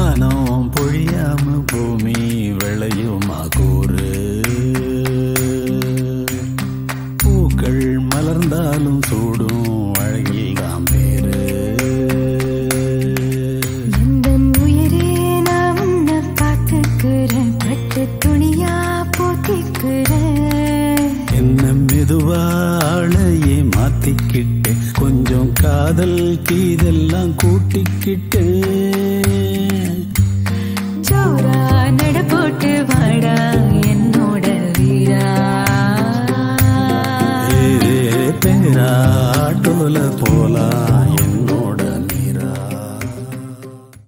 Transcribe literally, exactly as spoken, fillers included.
வானம் பொழியாம பூமி விளையுமா கூறு, பூக்கள் மலர்ந்தாலும் சூடும் அழகில் தான் பேரு. எந்தன் உயிரே நான் உன்னை பார்த்துக்கிறேன், பட்டு துணியா போத்திக்கிறேன். என்ன மெதுவாழையே மாத்திக்கிட்டு கொஞ்சம் காதல் கீதெல்லாம் கூட்டிக்கிட்டு